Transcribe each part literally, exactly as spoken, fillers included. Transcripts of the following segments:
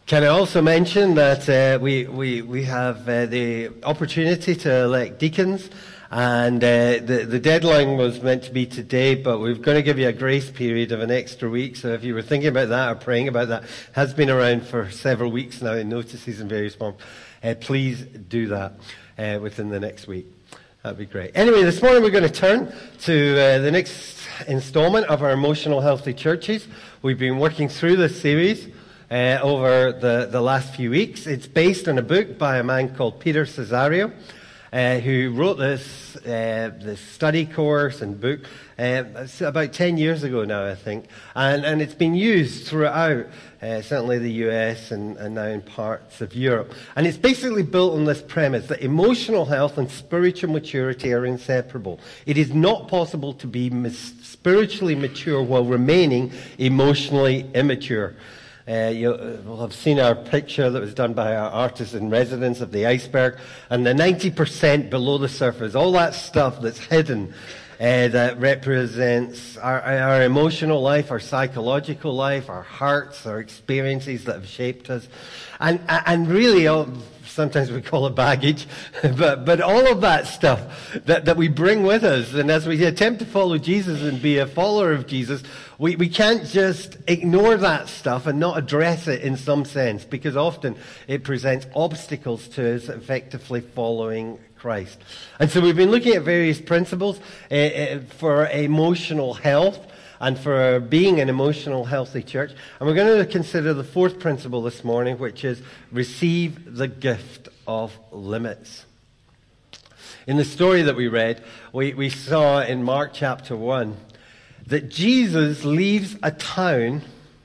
Can I also mention that uh, we, we, we have uh, the opportunity to elect deacons, and uh, the, the deadline was meant to be today, but we're going to give you a grace period of an extra week. So if you were thinking about that or praying about that, it has been around for several weeks now in notices in various forms. Uh, please do that uh, within the next week. That'd be great. Anyway, this morning we're going to turn to uh, the next installment of our Emotional Healthy Churches. We've been working through this series uh, over the, the last few weeks. It's based on a book by a man called Peter Cesario, uh, who wrote this, uh, this study course and book uh, about ten years ago now, I think. And, and it's been used throughout, uh, certainly the U S and, and now in parts of Europe. And it's basically built on this premise that emotional health and spiritual maturity are inseparable. It is not possible to be mis- spiritually mature while remaining emotionally immature. Uh, you'll have seen our picture that was done by our artist in residence of the iceberg, and the ninety percent below the surface, all that stuff that's hidden, uh, that represents our, our emotional life, our psychological life, our hearts, our experiences that have shaped us. And, and really, all, sometimes we call it baggage, but, but all of that stuff that, that we bring with us, and as we attempt to follow Jesus and be a follower of Jesus, we, we can't just ignore that stuff and not address it in some sense, because often it presents obstacles to us effectively following Christ. And so we've been looking at various principles uh, uh, for emotional health and for being an emotional healthy church. And we're going to consider the fourth principle this morning, which is receive the gift of limits. In the story that we read, we, we saw in Mark chapter one that Jesus leaves a town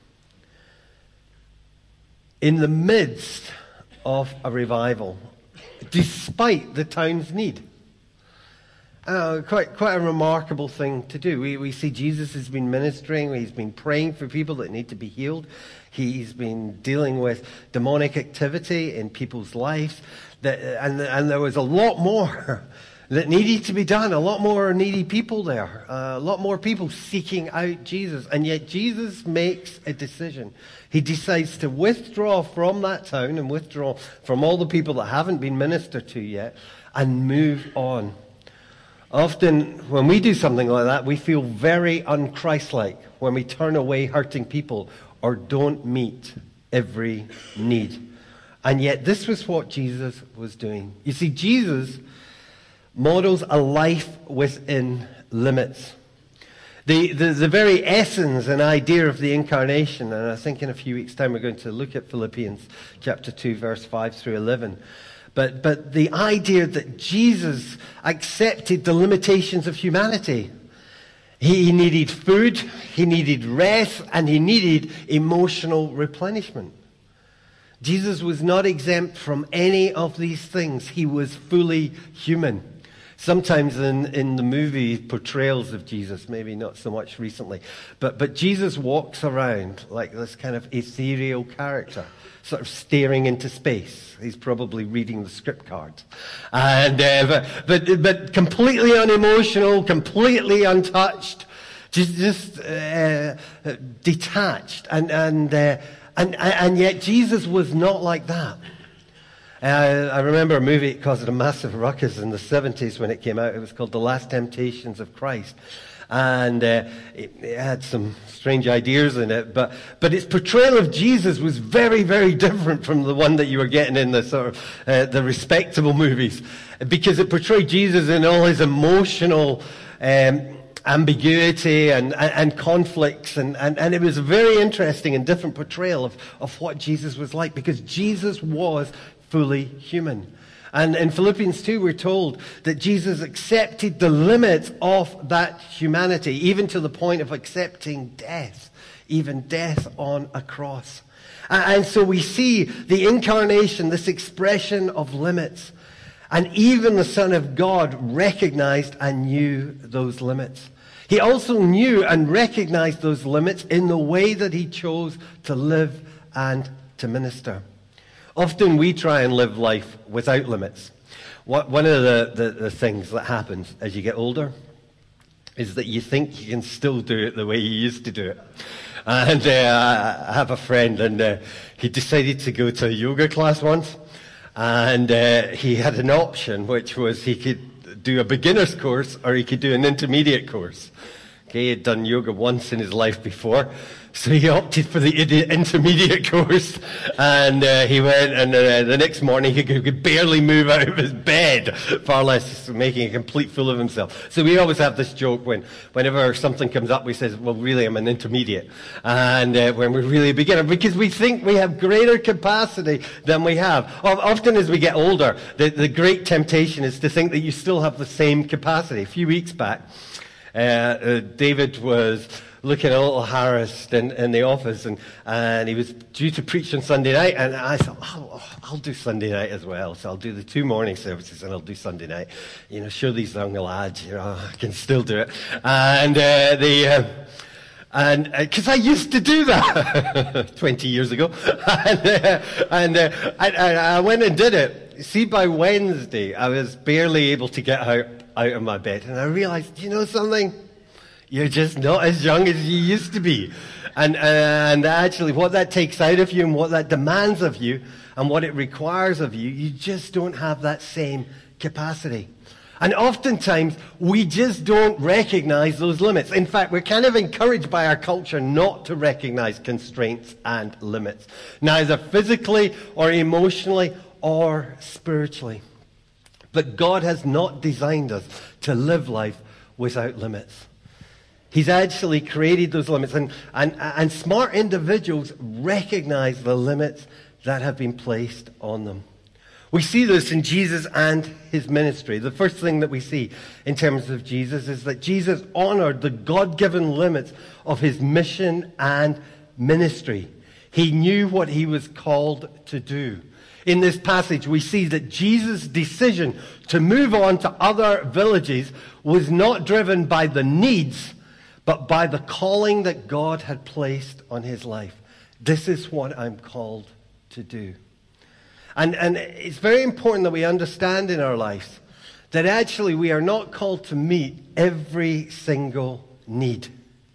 in the midst of a revival, despite the town's need. Uh, quite quite a remarkable thing to do. We we see Jesus has been ministering. He's been praying for people that need to be healed. He's been dealing with demonic activity in people's lives. That, and, and there was a lot more that needed to be done. A lot more needy people there. Uh, a lot more people seeking out Jesus. And yet Jesus makes a decision. He decides to withdraw from that town and withdraw from all the people that haven't been ministered to yet and move on. Often, when we do something like that, we feel very un-Christ-like when we turn away hurting people or don't meet every need. And yet, this was what Jesus was doing. You see, Jesus models a life within limits. The, the, the very essence and idea of the incarnation, and I think in a few weeks' time we're going to look at Philippians chapter two, verse five through eleven. But, but the idea that Jesus accepted the limitations of humanity. He needed food, he needed rest, and he needed emotional replenishment. Jesus was not exempt from any of these things. He was fully human. Sometimes in, in the movie portrayals of Jesus, maybe not so much recently, but, but Jesus walks around like this kind of ethereal character, sort of staring into space. He's probably reading the script cards. And, uh, but, but, but completely unemotional, completely untouched, just, just uh, detached. And, and, uh, and, and yet Jesus was not like that. Uh, I remember a movie, it caused a massive ruckus in the seventies when it came out. It was called The Last Temptations of Christ. And uh, it, it had some strange ideas in it, but but its portrayal of Jesus was very, very different from the one that you were getting in the sort of uh, the respectable movies, because it portrayed Jesus in all his emotional um, ambiguity and, and, and conflicts, and, and, and it was a very interesting and different portrayal of, of what Jesus was like, because Jesus was fully human. And in Philippians two, we're told that Jesus accepted the limits of that humanity, even to the point of accepting death, even death on a cross. And so we see the incarnation, this expression of limits. And even the Son of God recognized and knew those limits. He also knew and recognized those limits in the way that he chose to live and to minister. Often we try and live life without limits. One of the, the, the things that happens as you get older is that you think you can still do it the way you used to do it. And uh, I have a friend, and uh, he decided to go to a yoga class once. And uh, he had an option, which was he could do a beginner's course or he could do an intermediate course. Okay, he had done yoga once in his life before, so he opted for the intermediate course, and uh, he went, and uh, the next morning he could, could barely move out of his bed, far less making a complete fool of himself. So we always have this joke when, whenever something comes up, we say, well, really, I'm an intermediate, and uh, when we're really a beginner, because we think we have greater capacity than we have. Often as we get older, the, the great temptation is to think that you still have the same capacity. A few weeks back, Uh, uh, David was looking a little harassed in, in the office, and, and he was due to preach on Sunday night, and I thought, oh, I'll do Sunday night as well, so I'll do the two morning services, and I'll do Sunday night. You know, show these young lads, you know, I can still do it. And uh, the... Uh, And because uh, I used to do that twenty years ago, and, uh, and uh, I, I went and did it. See, by Wednesday, I was barely able to get out, out of my bed, and I realized, you know something? You're just not as young as you used to be. And, and actually, what that takes out of you and what that demands of you and what it requires of you, you just don't have that same capacity. And oftentimes, we just don't recognize those limits. In fact, we're kind of encouraged by our culture not to recognize constraints and limits, neither physically or emotionally or spiritually. But God has not designed us to live life without limits. He's actually created those limits, and, and, and smart individuals recognize the limits that have been placed on them. We see this in Jesus and his ministry. The first thing that we see in terms of Jesus is that Jesus honored the God-given limits of his mission and ministry. He knew what he was called to do. In this passage, we see that Jesus' decision to move on to other villages was not driven by the needs, but by the calling that God had placed on his life. This is what I'm called to do. And, and it's very important that we understand in our lives that actually we are not called to meet every single need.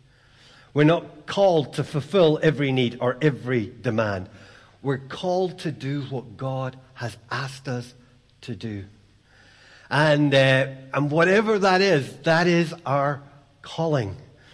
We're not called to fulfill every need or every demand. We're called to do what God has asked us to do. And, uh, and whatever that is, that is our calling.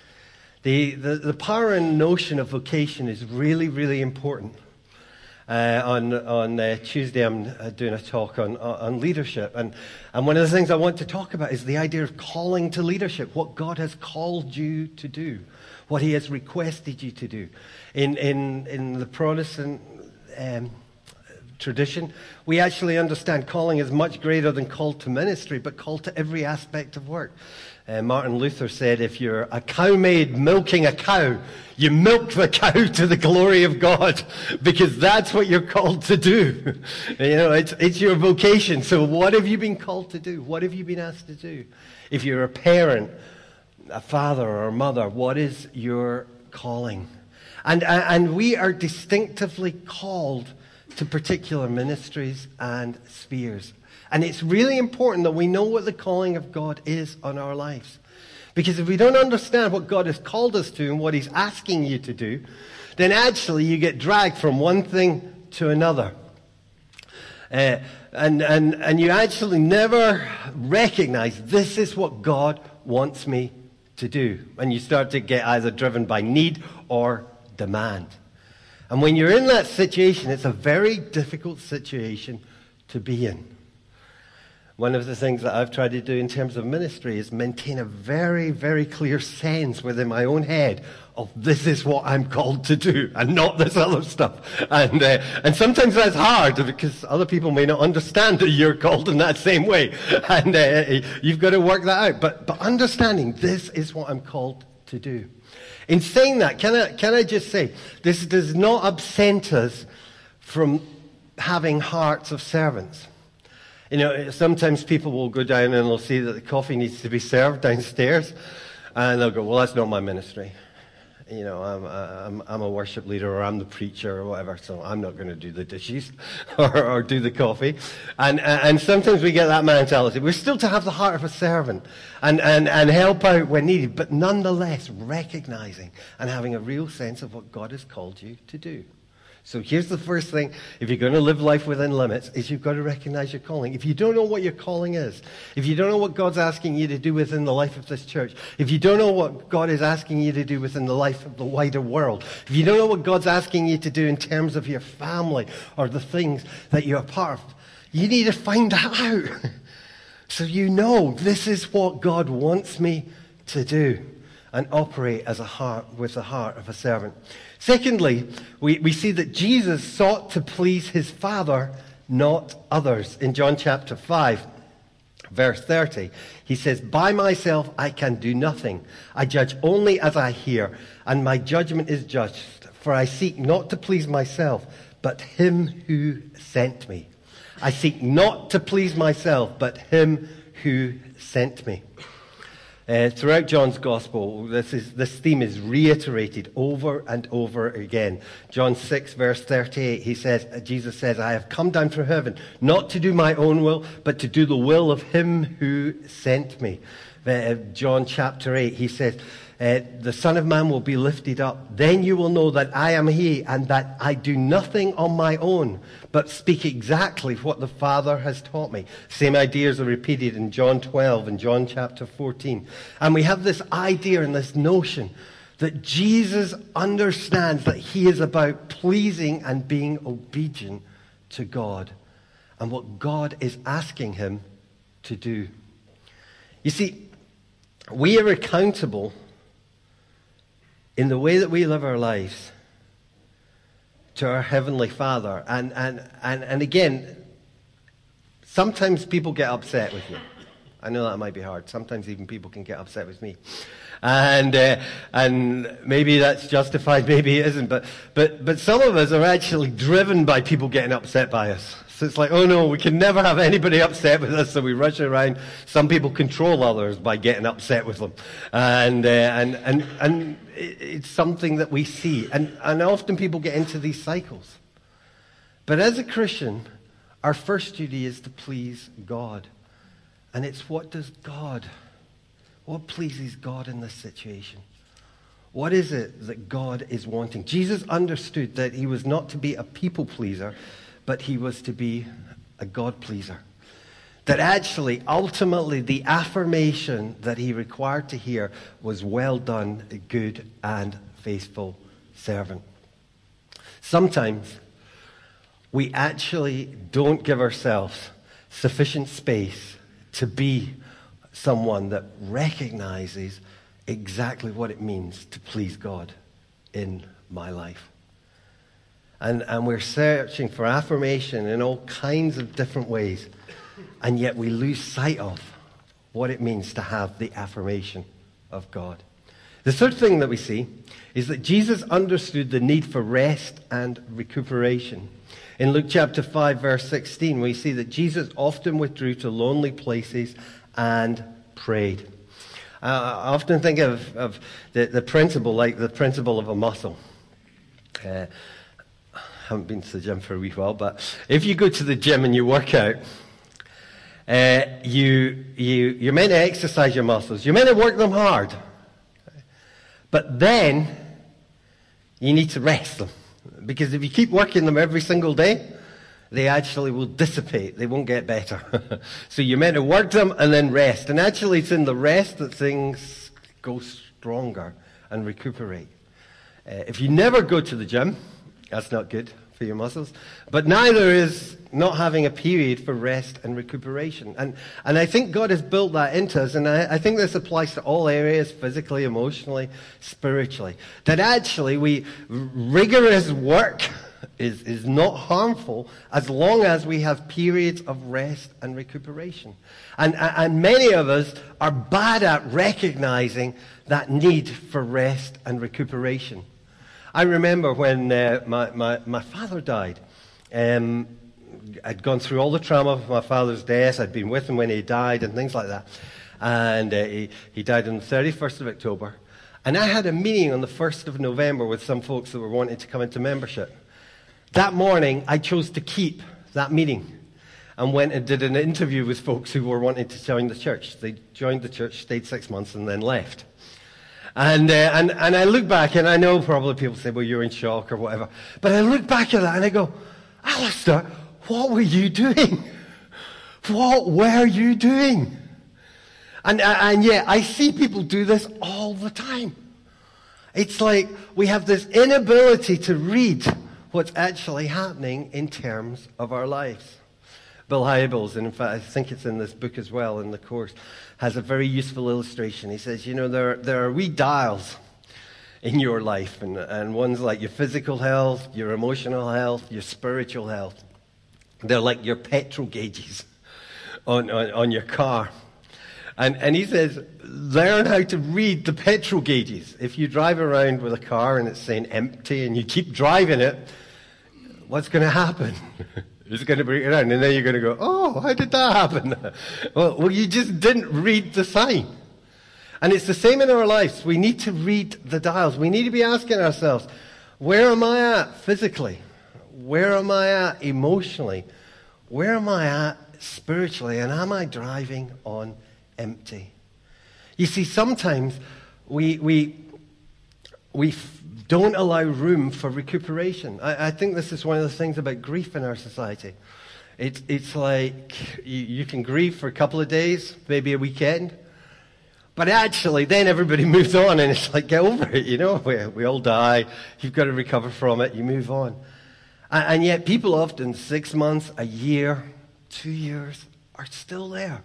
The, the, the power and notion of vocation is really, really important. Uh, on on uh, Tuesday, I'm uh, doing a talk on on leadership, and and one of the things I want to talk about is the idea of calling to leadership. What God has called you to do, what He has requested you to do. In in in the Protestant um, tradition, we actually understand calling is much greater than call to ministry, but call to every aspect of work. Uh, Martin Luther said, if you're a cowmaid milking a cow, you milk the cow to the glory of God, because that's what you're called to do. You know, it's, it's your vocation. So what have you been called to do? What have you been asked to do? If you're a parent, a father or a mother, what is your calling? And, and we are distinctively called to particular ministries and spheres. And it's really important that we know what the calling of God is on our lives. Because if we don't understand what God has called us to and what He's asking you to do, then actually you get dragged from one thing to another. Uh, and, and, and you actually never recognize this is what God wants me to do. And you start to get either driven by need or demand. And when you're in that situation, it's a very difficult situation to be in. One of the things that I've tried to do in terms of ministry is maintain a very, very clear sense within my own head of this is what I'm called to do and not this other stuff. And uh, and sometimes that's hard because other people may not understand that you're called in that same way. And uh, you've got to work that out. But but understanding this is what I'm called to do. In saying that, can I, can I just say, this does not absent us from having hearts of servants. You know, sometimes people will go down and they'll see that the coffee needs to be served downstairs, and they'll go, well, that's not my ministry. You know, I'm, I'm, I'm a worship leader, or I'm the preacher or whatever, so I'm not going to do the dishes or, or do the coffee. And, and sometimes we get that mentality. We're still to have the heart of a servant and, and, and help out when needed, but nonetheless recognizing and having a real sense of what God has called you to do. So here's the first thing, if you're going to live life within limits, is you've got to recognize your calling. If you don't know what your calling is, if you don't know what God's asking you to do within the life of this church, if you don't know what God is asking you to do within the life of the wider world, if you don't know what God's asking you to do in terms of your family or the things that you're a part of, you need to find that out. So you know, this is what God wants me to do, and operate as a heart with the heart of a servant. Secondly, we, we see that Jesus sought to please his Father, not others. In John chapter five, verse thirty, he says, "By myself I can do nothing. I judge only as I hear, and my judgment is just. For I seek not to please myself, but him who sent me." I seek not to please myself, but him who sent me. Uh, throughout John's Gospel, this, is, this theme is reiterated over and over again. John six, verse thirty-eight, he says, Jesus says, "I have come down from heaven, not to do my own will, but to do the will of him who sent me." Uh, John chapter eight, he says, uh, "The Son of Man will be lifted up. Then you will know that I am he, and that I do nothing on my own, but speak exactly what the Father has taught me." Same ideas are repeated in John twelve and John chapter fourteen. And we have this idea and this notion that Jesus understands that he is about pleasing and being obedient to God and what God is asking him to do. You see, we are accountable in the way that we live our lives to our Heavenly Father. And, and, and, and again, sometimes people get upset with you. I know that might be hard. Sometimes even people can get upset with me. And uh, and maybe that's justified, maybe it isn't. But, but, but some of us are actually driven by people getting upset by us. So it's like, oh no, we can never have anybody upset with us, so we rush around. Some people control others by getting upset with them. And uh, and and and it's something that we see. And, and often people get into these cycles. But as a Christian, our first duty is to please God. And it's what does God, what pleases God in this situation? What is it that God is wanting? Jesus understood that he was not to be a people pleaser, but he was to be a God pleaser. That actually, ultimately, the affirmation that he required to hear was, "Well done, good and faithful servant." Sometimes we actually don't give ourselves sufficient space to be someone that recognizes exactly what it means to please God in my life. And, and we're searching for affirmation in all kinds of different ways, and yet we lose sight of what it means to have the affirmation of God. The third thing that we see is that Jesus understood the need for rest and recuperation. In Luke chapter five, verse sixteen, we see that Jesus often withdrew to lonely places and prayed. Uh, I often think of, of the, the principle like the principle of a muscle. Uh, I haven't been to the gym for a wee while, but if you go to the gym and you work out, uh, you, you, you're meant to exercise your muscles. You're meant to work them hard. But then you need to rest them. Because if you keep working them every single day, they actually will dissipate. They won't get better. So you're meant to work them and then rest. And actually it's in the rest that things go stronger and recuperate. Uh, if you never go to the gym, that's not good for your muscles. But neither is not having a period for rest and recuperation. And and I think God has built that into us, and I, I think this applies to all areas, physically, emotionally, spiritually. That actually we rigorous work is, is not harmful as long as we have periods of rest and recuperation. And, and many of us are bad at recognizing that need for rest and recuperation. I remember when uh, my, my, my father died. Um, I'd gone through all the trauma of my father's death. I'd been with him when he died and things like that. And uh, he, he died on the thirty-first of October. And I had a meeting on the first of November with some folks that were wanting to come into membership. That morning, I chose to keep that meeting and went and did an interview with folks who were wanting to join the church. They joined the church, stayed six months, and then left. And, uh, and, and I look back, and I know probably people say, well, you're in shock or whatever. But I look back at that and I go, Alistair, what were you doing? What were you doing? And, and yet, I see people do this all the time. It's like we have this inability to read what's actually happening in terms of our lives. Bill Hybels, and in fact, I think it's in this book as well, in the course, has a very useful illustration. He says, you know, there, there are wee dials in your life, and, and one's like your physical health, your emotional health, your spiritual health. They're like your petrol gauges on, on, on your car. And, and he says, learn how to read the petrol gauges. If you drive around with a car and it's saying empty and you keep driving it, what's going to happen? It's going to break around, and then you're going to go, oh, how did that happen? well, well, you just didn't read the sign. And it's the same in our lives. We need to read the dials. We need to be asking ourselves, where am I at physically? Where am I at emotionally? Where am I at spiritually? And am I driving on empty? You see, sometimes we we we f- don't allow room for recuperation. I, I think this is one of the things about grief in our society. It's it's like you, you can grieve for a couple of days, maybe a weekend, but actually then everybody moves on, and it's like, get over it, you know. We, we all die. You've got to recover from it. You move on. And, and yet people often, six months, a year, two years, are still there.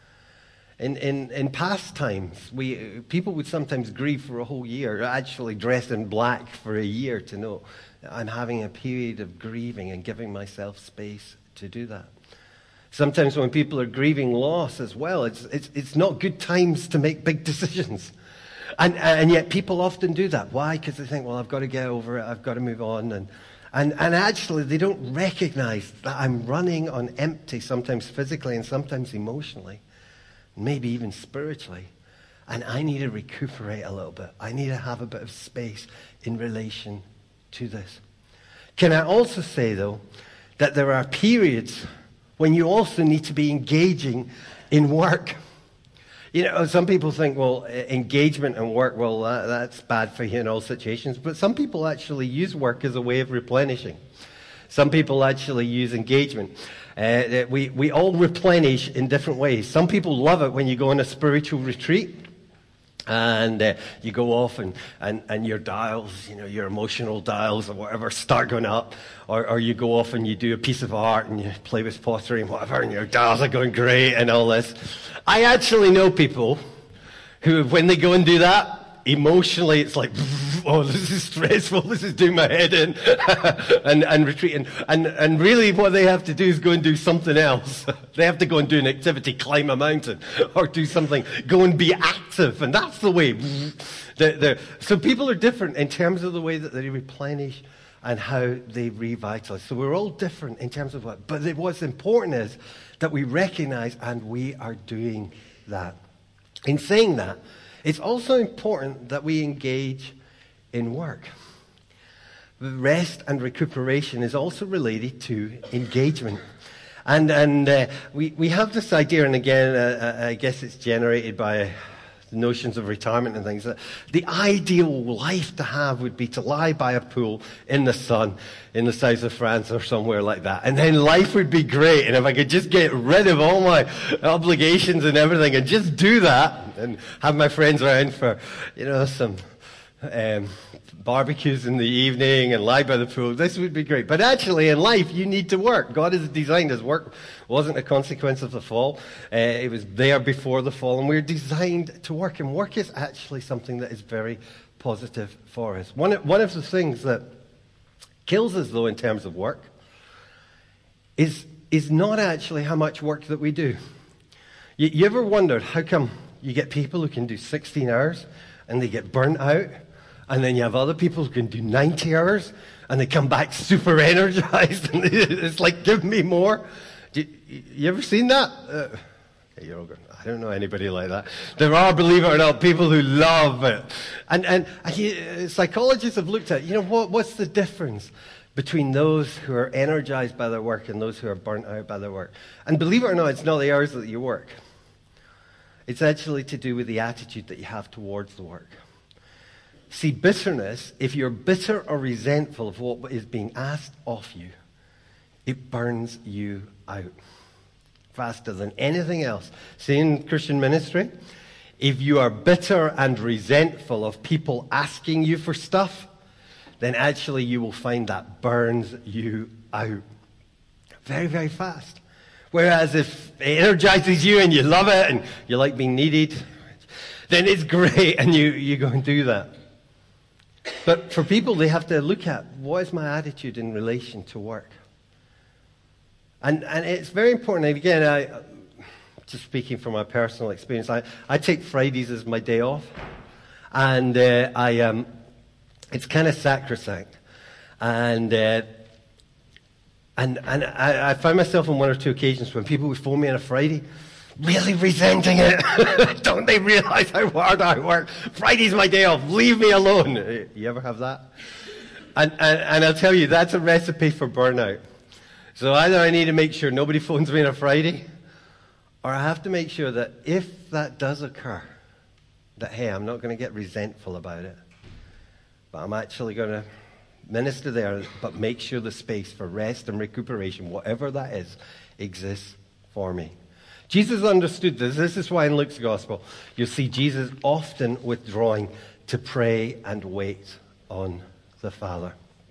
In, in, in past times, we, people would sometimes grieve for a whole year, actually dress in black for a year to know I'm having a period of grieving and giving myself space to do that. Sometimes when people are grieving loss as well, it's, it's, it's not good times to make big decisions. And, and yet people often do that. Why? Because they think, well, I've got to get over it, I've got to move on. And, and, and actually they don't recognize that I'm running on empty, sometimes physically and sometimes emotionally. Maybe even spiritually. And I need to recuperate a little bit. I need to have a bit of space in relation to this. Can I also say, though, that there are periods when you also need to be engaging in work. You know, some people think, well, engagement and work, well, that, that's bad for you in all situations. But some people actually use work as a way of replenishing. Some people actually use engagement. Uh, we, we all replenish in different ways. Some people love it when you go on a spiritual retreat and uh, you go off and, and, and your dials, you know, your emotional dials or whatever start going up. Or, or you go off and you do a piece of art and you play with pottery and whatever and your dials are going great and all this. I actually know people who, when they go and do that, emotionally, it's like, oh, this is stressful, this is doing my head in, and, and retreating. And, and really what they have to do is go and do something else. They have to go and do an activity, climb a mountain, or do something, go and be active. And that's the way. They're, they're, so people are different in terms of the way that they replenish and how they revitalize. So we're all different in terms of what. But what's important is that we recognize and we are doing that. In saying that, it's also important that we engage in work. Rest and recuperation is also related to engagement. And, and uh, we, we have this idea, and again, uh, I guess it's generated by the notions of retirement and things, that the ideal life to have would be to lie by a pool in the sun in the south of France or somewhere like that. And then life would be great. And if I could just get rid of all my obligations and everything and just do that and have my friends around for, you know, some um, barbecues in the evening and lie by the pool, this would be great. But actually in life you need to work. God has designed us. Work wasn't a consequence of the fall. Uh, it was there before the fall, and we're designed to work. And work is actually something that is very positive for us. One, one of the things that kills us, though, in terms of work is, is not actually how much work that we do. You, you ever wondered how come you get people who can do sixteen hours and they get burnt out, and then you have other people who can do ninety hours and they come back super energized and it's like, give me more. Do you, you ever seen that? Uh, You're all going, I don't know anybody like that. There are, believe it or not, people who love it. And, and he, psychologists have looked at, you know, what, what's the difference between those who are energized by their work and those who are burnt out by their work? And believe it or not, it's not the hours that you work. It's actually to do with the attitude that you have towards the work. See, bitterness, if you're bitter or resentful of what is being asked of you, it burns you out faster than anything else. See, in Christian ministry, if you are bitter and resentful of people asking you for stuff, then actually you will find that burns you out very, very fast. Whereas if it energizes you and you love it and you like being needed, then it's great and you, you go and do that. But for people, they have to look at, what is my attitude in relation to work? And, and it's very important. Again, I, just speaking from my personal experience, I, I take Fridays as my day off. And uh, I, um, it's kind of sacrosanct. And, uh, and, and I, I find myself on one or two occasions when people would phone me on a Friday, really resenting it. Don't they realize how hard I work? Friday's my day off. Leave me alone. You ever have that? And, and, and I'll tell you, that's a recipe for burnout. So either I need to make sure nobody phones me on a Friday, or I have to make sure that if that does occur, that, hey, I'm not going to get resentful about it, but I'm actually going to minister there, but make sure the space for rest and recuperation, whatever that is, exists for me. Jesus understood this. This is why in Luke's gospel, you'll see Jesus often withdrawing to pray and wait on the Father.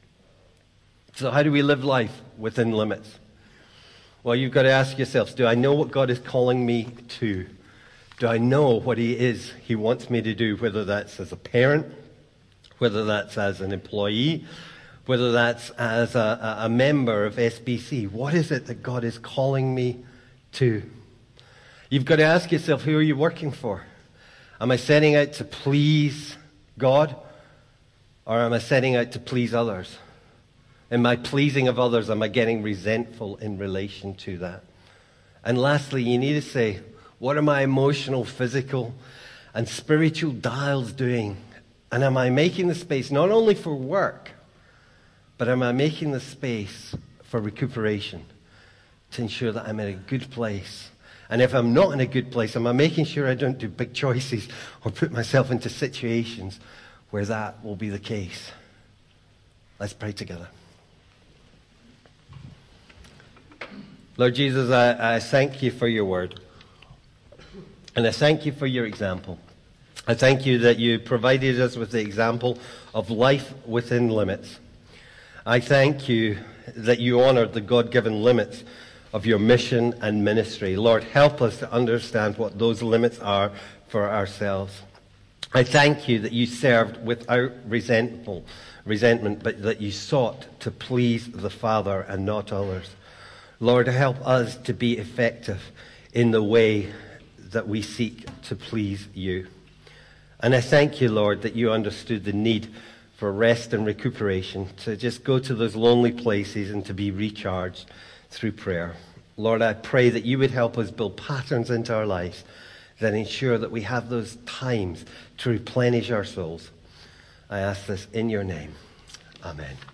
So how do we live life within limits? Well, you've got to ask yourselves, do I know what God is calling me to? Do I know what he is he wants me to do, whether that's as a parent, whether that's as an employee, whether that's as a, a member of S B C? What is it that God is calling me to? You've got to ask yourself, who are you working for? Am I setting out to please God, or am I setting out to please others? In my pleasing of others, am I getting resentful in relation to that? And lastly, you need to say, what are my emotional, physical, and spiritual dials doing? And am I making the space not only for work, but am I making the space for recuperation to ensure that I'm in a good place? And if I'm not in a good place, am I making sure I don't do big choices or put myself into situations where that will be the case? Let's pray together. Lord Jesus, I, I thank you for your word. And I thank you for your example. I thank you that you provided us with the example of life within limits. I thank you that you honored the God-given limits of your mission and ministry. Lord, help us to understand what those limits are for ourselves. I thank you that you served without resentful, resentment, but that you sought to please the Father and not others. Lord, help us to be effective in the way that we seek to please you. And I thank you, Lord, that you understood the need for rest and recuperation, to just go to those lonely places and to be recharged through prayer. Lord, I pray that you would help us build patterns into our lives that ensure that we have those times to replenish our souls. I ask this in your name. Amen.